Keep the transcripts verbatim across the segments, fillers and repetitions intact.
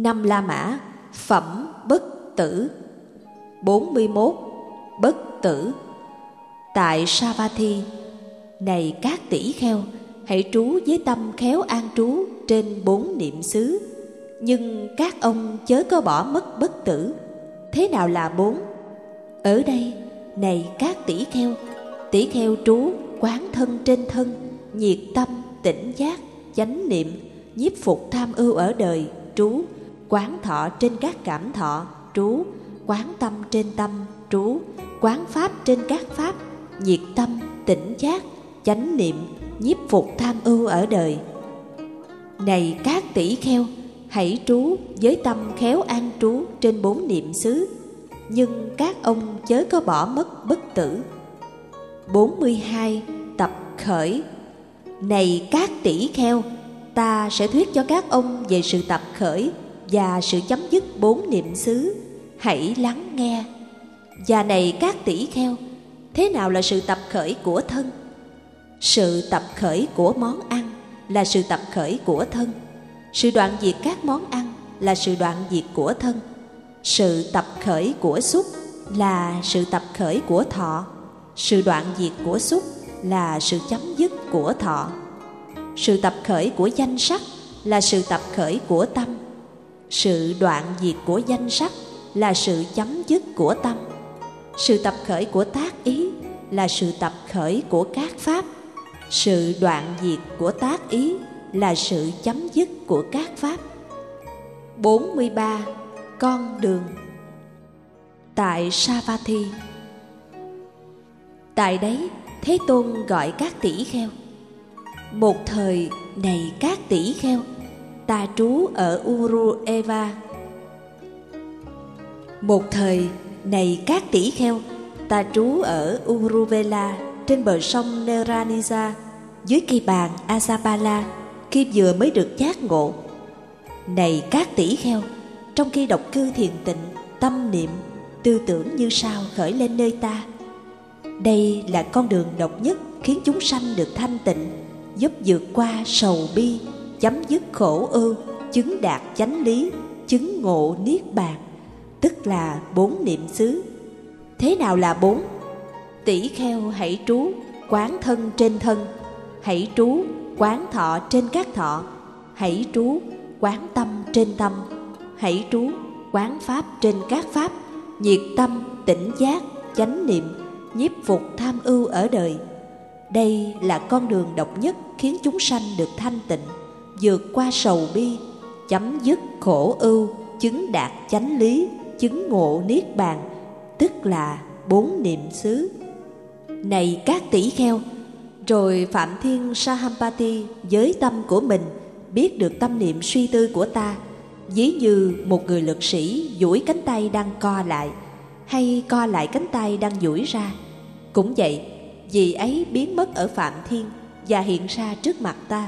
Năm La Mã, phẩm bất tử. Bốn mươi mốt. Bất tử. Tại Savatthi, này các tỷ kheo, hãy trú với tâm khéo an trú trên bốn niệm xứ, nhưng các ông chớ có bỏ mất bất tử. Thế nào là bốn? Ở đây, này các tỷ kheo, tỷ kheo trú quán thân trên thân, nhiệt tâm, tỉnh giác, chánh niệm, nhiếp phục tham ưu ở đời, trú quán thọ trên các cảm thọ, trú quán tâm trên tâm, trú quán pháp trên các pháp, nhiệt tâm, tỉnh giác, chánh niệm, nhiếp phục tham ưu ở đời. Này các tỷ kheo, hãy trú với tâm khéo an trú trên bốn niệm xứ, nhưng các ông chớ có bỏ mất bất tử. Bốn mươi hai. Tập khởi. Này các tỷ kheo, ta sẽ thuyết cho các ông về sự tập khởi và sự chấm dứt bốn niệm xứ. Hãy lắng nghe. Và này các tỷ kheo, thế nào là sự tập khởi của thân? Sự tập khởi của món ăn là sự tập khởi của thân. Sự đoạn diệt các món ăn là sự đoạn diệt của thân. Sự tập khởi của xúc là sự tập khởi của thọ. Sự đoạn diệt của xúc là sự chấm dứt của thọ. Sự tập khởi của danh sắc là sự tập khởi của tâm. Sự đoạn diệt của danh sắc là sự chấm dứt của tâm. Sự tập khởi của tác ý là sự tập khởi của các pháp. Sự đoạn diệt của tác ý là sự chấm dứt của các pháp. Bốn mươi ba. Con đường. Tại Savatthi, tại đấy Thế Tôn gọi các tỷ kheo. Một thời, này các tỷ kheo, ta trú ở Urueva. Một thời, này các tỷ kheo, ta trú ở Uruvela trên bờ sông Neraniza, dưới cây bàn Asapala, khi vừa mới được giác ngộ. Này các tỷ kheo, trong khi độc cư thiền tịnh, tâm niệm, tư tưởng như sao khởi lên nơi ta. Đây là con đường độc nhất khiến chúng sanh được thanh tịnh, giúp vượt qua sầu bi, chấm dứt khổ ưu, chứng đạt chánh lý, chứng ngộ niết bàn, tức là bốn niệm xứ. Thế nào là bốn? Tỷ kheo hãy trú quán thân trên thân, hãy trú quán thọ trên các thọ, hãy trú quán tâm trên tâm, hãy trú quán pháp trên các pháp, nhiệt tâm, tỉnh giác, chánh niệm, nhiếp phục tham ưu ở đời. Đây là con đường độc nhất khiến chúng sanh được thanh tịnh, vượt qua sầu bi, chấm dứt khổ ưu, chứng đạt chánh lý, chứng ngộ niết bàn, tức là bốn niệm xứ. Này các tỷ kheo, rồi Phạm Thiên Sahampati với tâm của mình biết được tâm niệm suy tư của ta, ví như một người lực sĩ duỗi cánh tay đang co lại, hay co lại cánh tay đang duỗi ra. Cũng vậy, vị ấy biến mất ở Phạm Thiên và hiện ra trước mặt ta.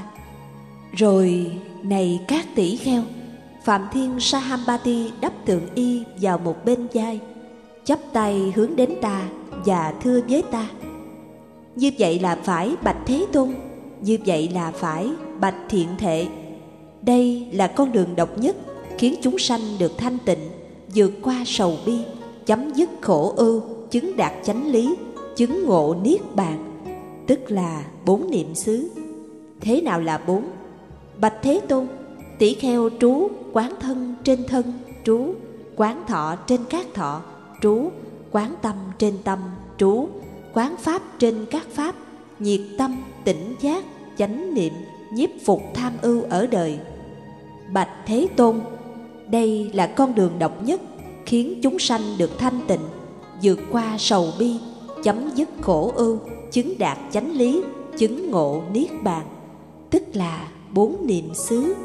Rồi, này các tỷ kheo, Phạm Thiên Sahampati đắp tượng y vào một bên vai, chắp tay hướng đến ta và thưa với ta: như vậy là phải, bạch Thế Tôn, như vậy là phải, bạch Thiện Thệ. Đây là con đường độc nhất khiến chúng sanh được thanh tịnh, vượt qua sầu bi, chấm dứt khổ ưu, chứng đạt chánh lý, chứng ngộ niết bàn, tức là bốn niệm xứ. Thế nào là bốn? Bạch Thế Tôn, tỷ kheo trú quán thân trên thân, trú quán thọ trên các thọ, trú quán tâm trên tâm, trú quán pháp trên các pháp, nhiệt tâm, tỉnh giác, chánh niệm, nhiếp phục tham ưu ở đời. Bạch Thế Tôn, đây là con đường độc nhất khiến chúng sanh được thanh tịnh, vượt qua sầu bi, chấm dứt khổ ưu, chứng đạt chánh lý, chứng ngộ niết bàn, tức là bốn niệm xứ.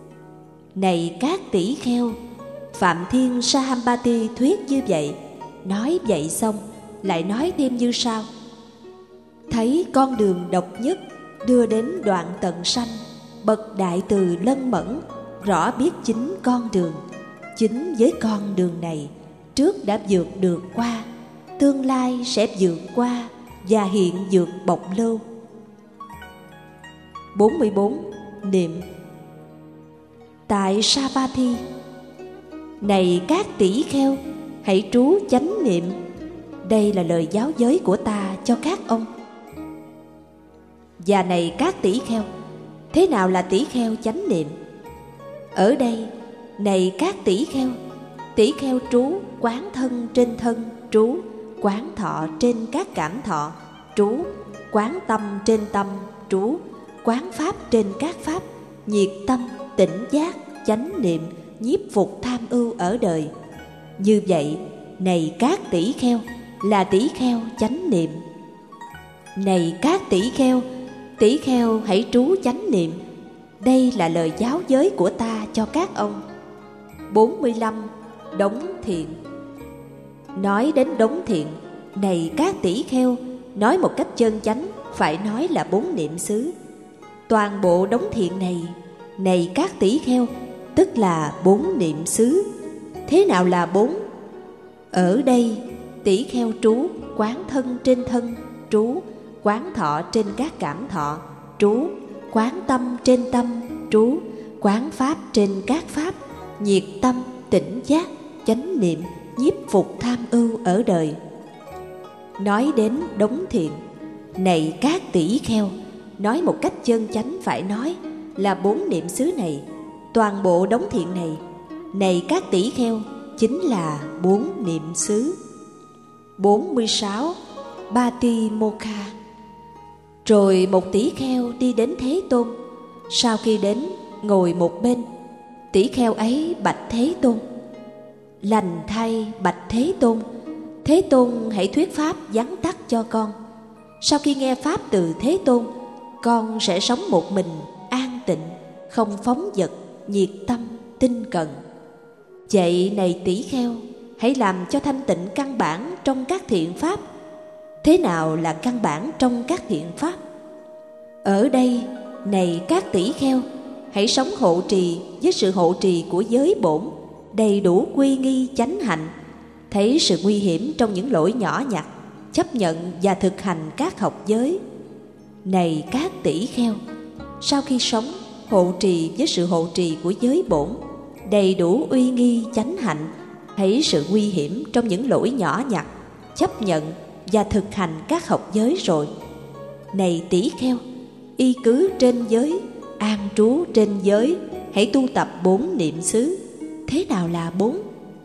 Này các tỷ kheo, Phạm Thiên Sahampati thuyết như vậy, nói vậy xong lại nói thêm như sau: thấy con đường độc nhất đưa đến đoạn tận sanh, bậc đại từ lân mẫn, rõ biết chính con đường. Chính với con đường này, trước đã vượt được qua, tương lai sẽ vượt qua và hiện vượt bộc lưu. Bốn mươi bốn. Niệm. Tại Savatthi, Này các tỷ kheo, hãy trú chánh niệm. Đây là lời giáo giới của ta cho các ông. Và này các tỷ kheo, thế nào là tỷ kheo chánh niệm? Ở đây, này các tỷ kheo, tỷ kheo trú quán thân trên thân, trú quán thọ trên các cảm thọ, trú quán tâm trên tâm, trú quán pháp trên các pháp, nhiệt tâm, tỉnh giác, chánh niệm, nhiếp phục tham ưu ở đời. Như vậy, này các tỷ kheo, là tỷ kheo chánh niệm. Này các tỷ kheo, tỷ kheo hãy trú chánh niệm. Đây là lời giáo giới của ta cho các ông. bốn mươi lăm. Đống thiện. Nói đến đống thiện, này các tỷ kheo, nói một cách chân chánh phải nói là bốn niệm xứ. Toàn bộ đống thiện này, này các tỷ kheo, tức là bốn niệm xứ. Thế nào là bốn? Ở đây, tỷ kheo trú quán thân trên thân, trú quán thọ trên các cảm thọ, trú quán tâm trên tâm, trú quán pháp trên các pháp, nhiệt tâm, tỉnh giác, chánh niệm, nhiếp phục tham ưu ở đời. Nói đến đống thiện, này các tỷ kheo, nói một cách chân chánh phải nói là bốn niệm xứ này. Toàn bộ đống thiện này, này các tỷ kheo, chính là bốn niệm xứ. bốn mươi sáu. Patimokkha. Rồi một tỷ kheo đi đến Thế Tôn. Sau khi đến, ngồi một bên. Tỷ kheo ấy bạch Thế Tôn: lành thay bạch Thế Tôn, Thế Tôn hãy thuyết pháp vắn tắt cho con. Sau khi nghe pháp từ Thế Tôn, con sẽ sống một mình, an tịnh, không phóng dật, nhiệt tâm, tinh cần. Vậy này tỷ kheo, hãy làm cho thanh tịnh căn bản trong các thiện pháp. Thế nào là căn bản trong các thiện pháp? Ở đây, này các tỷ kheo, hãy sống hộ trì với sự hộ trì của giới bổn, đầy đủ quy nghi chánh hạnh, thấy sự nguy hiểm trong những lỗi nhỏ nhặt, chấp nhận và thực hành các học giới. Này các tỷ kheo, sau khi sống hộ trì với sự hộ trì của giới bổn, đầy đủ uy nghi chánh hạnh, thấy sự nguy hiểm trong những lỗi nhỏ nhặt, chấp nhận và thực hành các học giới rồi. Này tỷ kheo, y cứ trên giới, an trú trên giới, hãy tu tập bốn niệm xứ. Thế nào là bốn?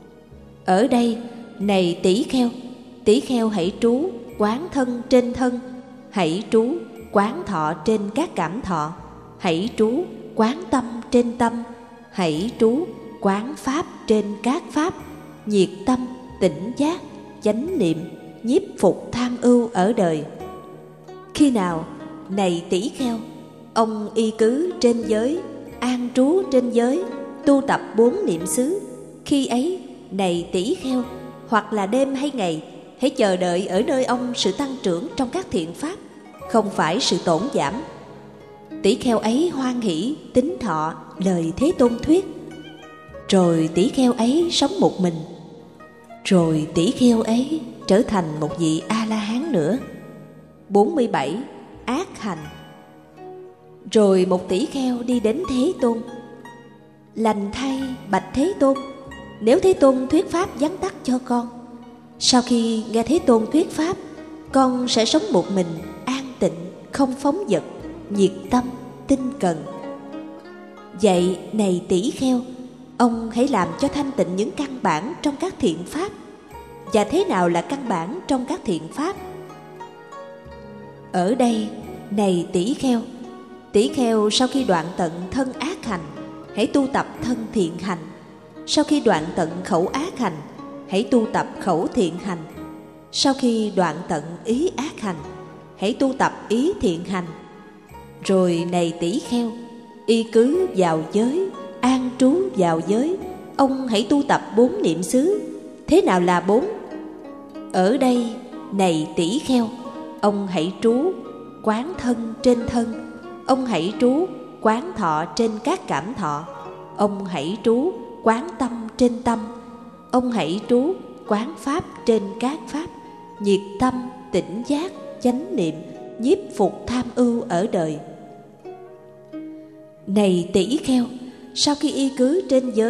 Ở đây, này tỷ kheo, tỷ kheo hãy trú quán thân trên thân, hãy trú quán thọ trên các cảm thọ, hãy trú quán tâm trên tâm, hãy trú quán pháp trên các pháp, nhiệt tâm, tỉnh giác, chánh niệm, nhiếp phục tham ưu ở đời. Khi nào, này tỷ kheo, ông y cứ trên giới, an trú trên giới, tu tập bốn niệm xứ, khi ấy, này tỷ kheo, hoặc là đêm hay ngày, hãy chờ đợi ở nơi ông sự tăng trưởng trong các thiện pháp, không phải sự tổn giảm. Tỷ kheo ấy hoan hỷ tín thọ lời Thế Tôn thuyết. Rồi tỷ kheo ấy sống một mình. Rồi tỷ kheo ấy trở thành một vị A-la-hán nữa. bốn mươi bảy. Ác hành. Rồi một tỷ kheo đi đến Thế Tôn. Lành thay bạch Thế Tôn, nếu Thế Tôn thuyết pháp vắn tắt cho con. Sau khi nghe Thế Tôn thuyết pháp, con sẽ sống một mình, an tịnh, không phóng dật, nhiệt tâm, tinh cần. Vậy này tỷ kheo, ông hãy làm cho thanh tịnh những căn bản trong các thiện pháp. Và thế nào là căn bản trong các thiện pháp? Ở đây, này tỷ kheo, tỷ kheo sau khi đoạn tận thân ác hành, hãy tu tập thân thiện hành. Sau khi đoạn tận khẩu ác hành, hãy tu tập khẩu thiện hành. Sau khi đoạn tận ý ác hành, hãy tu tập ý thiện hành. Rồi này tỷ kheo, y cứ vào giới, an trú vào giới, ông hãy tu tập bốn niệm xứ. Thế nào là bốn? Ở đây, này tỷ kheo, ông hãy trú quán thân trên thân, ông hãy trú quán thọ trên các cảm thọ, ông hãy trú quán tâm trên tâm, ông hãy trú quán pháp trên các pháp, nhiệt tâm, tỉnh giác, chánh niệm, nhiếp phục tham ưu ở đời. Này tỷ kheo, sau khi y cứ trên giới,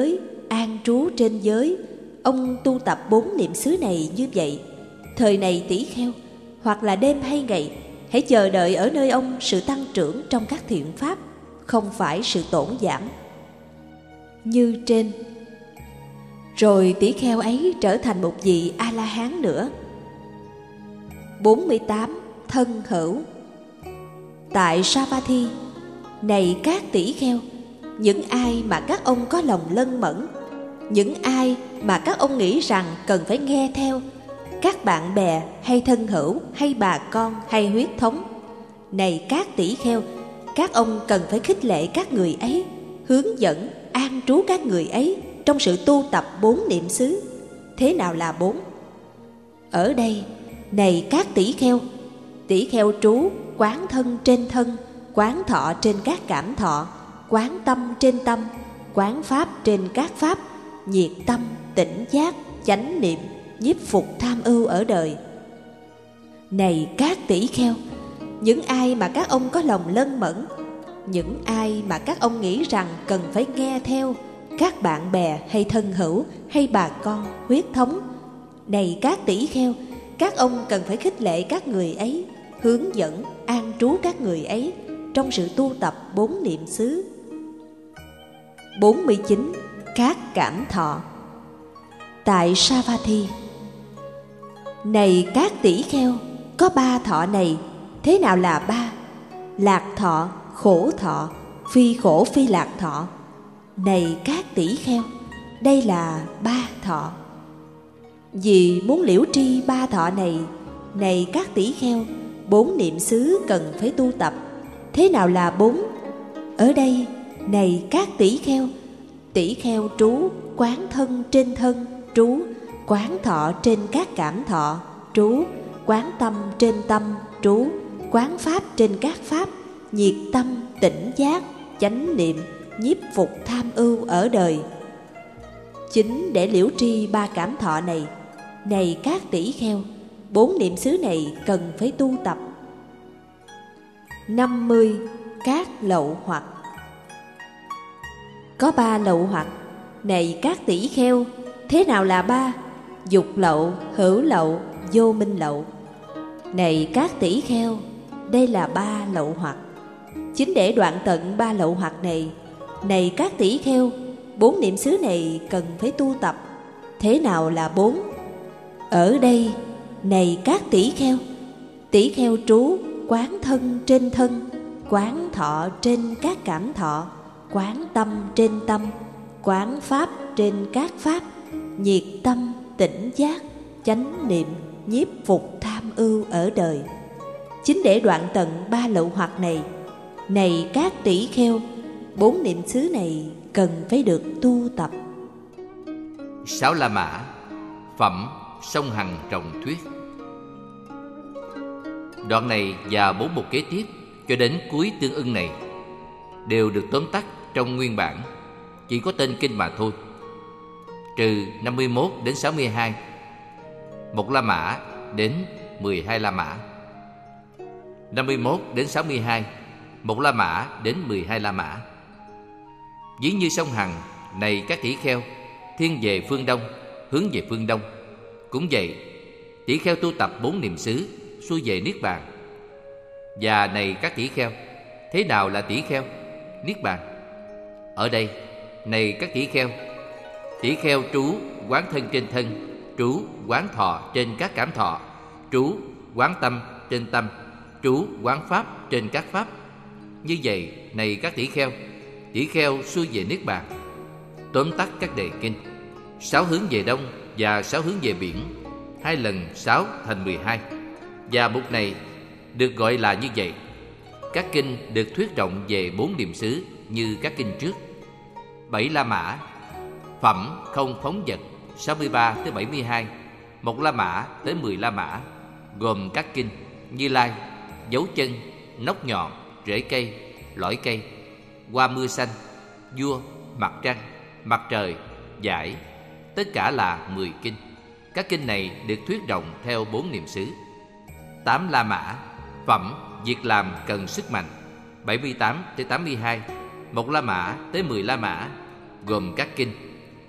an trú trên giới, ông tu tập bốn niệm xứ này như vậy. Thời này tỷ kheo, hoặc là đêm hay ngày, hãy chờ đợi ở nơi ông sự tăng trưởng trong các thiện pháp, không phải sự tổn giảm. Như trên. Rồi tỷ kheo ấy trở thành một vị A-la-hán nữa. bốn mươi tám. Thân hữu. Tại Savatthi, này các tỷ kheo, những ai mà các ông có lòng lân mẫn, những ai mà các ông nghĩ rằng cần phải nghe theo, các bạn bè hay thân hữu hay bà con hay huyết thống, này các tỷ kheo, các ông cần phải khích lệ các người ấy, hướng dẫn, an trú các người ấy trong sự tu tập bốn niệm xứ. Thế nào là bốn? Ở đây, này các tỷ kheo, tỷ kheo trú quán thân trên thân, quán thọ trên các cảm thọ, quán tâm trên tâm, quán pháp trên các pháp, nhiệt tâm, tỉnh giác, chánh niệm, nhiếp phục tham ưu ở đời. Này các tỷ kheo, những ai mà các ông có lòng lân mẫn, những ai mà các ông nghĩ rằng cần phải nghe theo, các bạn bè hay thân hữu hay bà con, huyết thống, này các tỷ kheo, các ông cần phải khích lệ các người ấy, hướng dẫn, an trú các người ấy trong sự tu tập bốn niệm xứ. bốn mươi chín. Các cảm thọ. Tại Savatthi, này các tỷ kheo, có ba thọ này. Thế nào là ba? Lạc thọ, khổ thọ, phi khổ phi lạc thọ. Này các tỷ kheo, đây là ba thọ. Vì muốn liễu tri ba thọ này, này các tỷ kheo, bốn niệm xứ cần phải tu tập. Thế nào là bốn? Ở đây, này các tỷ kheo, tỷ kheo trú quán thân trên thân, trú quán thọ trên các cảm thọ, trú quán tâm trên tâm, trú quán pháp trên các pháp, nhiệt tâm, tỉnh giác, chánh niệm, nhiếp phục tham ưu ở đời. Chính để liễu tri ba cảm thọ này, này các tỷ kheo, bốn niệm xứ này cần phải tu tập. năm mươi. Các lậu hoặc. Có ba lậu hoặc. Này các tỷ kheo, thế nào là ba? Dục lậu, hữu lậu, vô minh lậu. Này các tỷ kheo, đây là ba lậu hoặc. Chính để đoạn tận ba lậu hoặc này, này các tỷ kheo, bốn niệm xứ này cần phải tu tập. Thế nào là bốn? Ở đây, này các tỷ kheo, tỷ kheo trú quán thân trên thân, quán thọ trên các cảm thọ, quán tâm trên tâm, quán pháp trên các pháp, nhiệt tâm, tỉnh giác, chánh niệm, nhiếp phục tham ưu ở đời. Chính để đoạn tận ba lậu hoặc này, này các tỷ kheo, bốn niệm xứ này cần phải được tu tập. Sáu La Mã. Phẩm Song Hằng Trọng Thuyết. Đoạn này và bốn mục kế tiếp cho đến cuối tương ưng này đều được tóm tắt trong nguyên bản, chỉ có tên kinh mà thôi, trừ năm mươi mốt đến sáu mươi hai, một La Mã đến mười hai La Mã. năm mươi mốt đến sáu mươi hai, một La Mã đến mười hai La Mã. Ví như sông Hằng, này các tỷ kheo, thiên về phương đông, hướng về phương đông. Cũng vậy, tỷ kheo tu tập bốn niệm xứ, xuôi về niết bàn. Và này các tỷ kheo, thế nào là tỷ kheo? Niết bàn. Ở đây, này các tỷ kheo, tỷ kheo trú quán thân trên thân, trú quán thọ trên các cảm thọ, trú quán tâm trên tâm, trú quán pháp trên các pháp. Như vậy, này các tỷ kheo, tỷ kheo xuôi về niết bàn. Tóm tắt các đề kinh: sáu hướng về đông và sáu hướng về biển, hai lần sáu thành mười hai. Và mục này được gọi là như vậy. Các kinh được thuyết rộng về bốn niệm xứ như các kinh trước. Bảy La Mã. Phẩm không phóng vật sáu mươi ba tới bảy mươi hai, một La Mã tới mười La Mã, gồm các kinh Như Lai, Dấu chân, Nóc nhọn, Rễ cây, Lõi cây, Hoa mưa xanh, Vua, Mặt trăng, Mặt trời, Giải. Tất cả là mười kinh. Các kinh này được thuyết rộng theo bốn niệm xứ. Tám La Mã. Phẩm việc làm cần sức mạnh bảy mươi tám tới tám mươi hai, một La Mã tới mười La Mã, gồm các kinh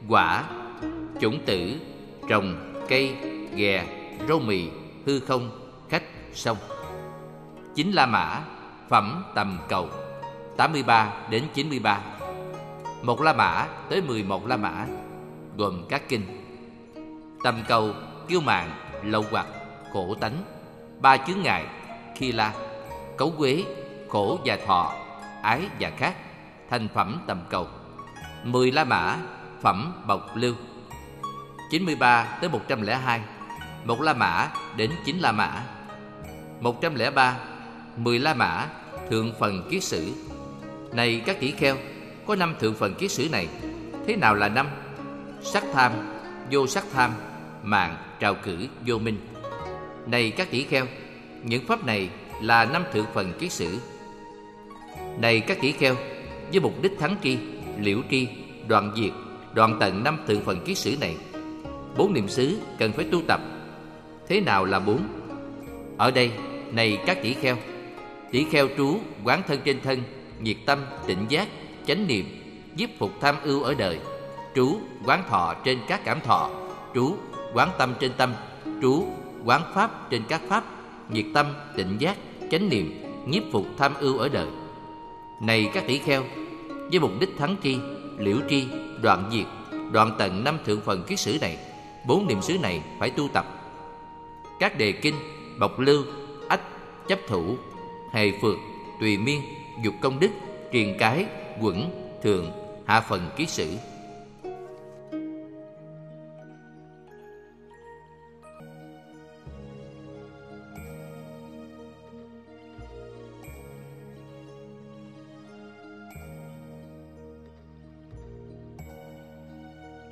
quả, chủng tử, trồng, cây, ghè, rau mì, hư không, khách, sông. Chín La Mã, phẩm tầm cầu, tám mươi ba đến chín mươi ba. Một La Mã tới mười một La Mã, gồm các kinh. Tầm cầu, kiêu mạn, lậu hoặc, khổ tánh, ba chướng ngại, khi la, cấu quế, khổ và thọ, ái và khác, thành phẩm tầm cầu. Mười La Mã, phẩm bộc lưu, chín mươi ba tới một trăm lẻ hai. Một La Mã đến chín La Mã. Một trăm lẻ ba, mười La Mã, thượng phần kiết sử. Này các tỷ kheo, có năm thượng phần kiết sử này. Thế nào là năm? Sắc tham, vô sắc tham, mạng, trào cử, vô minh. Này các tỷ kheo, những pháp này là năm thượng phần kiết sử. Này các tỷ kheo, với mục đích thắng tri, liễu tri, đoạn diệt, đoạn tận năm thượng phần kiết sử này, bốn niệm xứ cần phải tu tập. Thế nào là bốn? Ở đây, này các tỷ kheo, tỷ kheo trú quán thân trên thân, nhiệt tâm, tịnh giác, chánh niệm, nhiếp phục tham ưu ở đời, trú quán thọ trên các cảm thọ, trú quán tâm trên tâm, trú quán pháp trên các pháp, nhiệt tâm, tịnh giác, chánh niệm, nhiếp phục tham ưu ở đời. Này các tỷ kheo, với mục đích thắng tri, liễu tri, đoạn diệt, đoạn tận năm thượng phần kiết sử này, bốn niệm xứ này phải tu tập. Các đề kinh, bộc lưu, ách, chấp thủ, hề phược, tùy miên, dục công đức, triền cái, quẩn, thường, hạ phần kiết sử.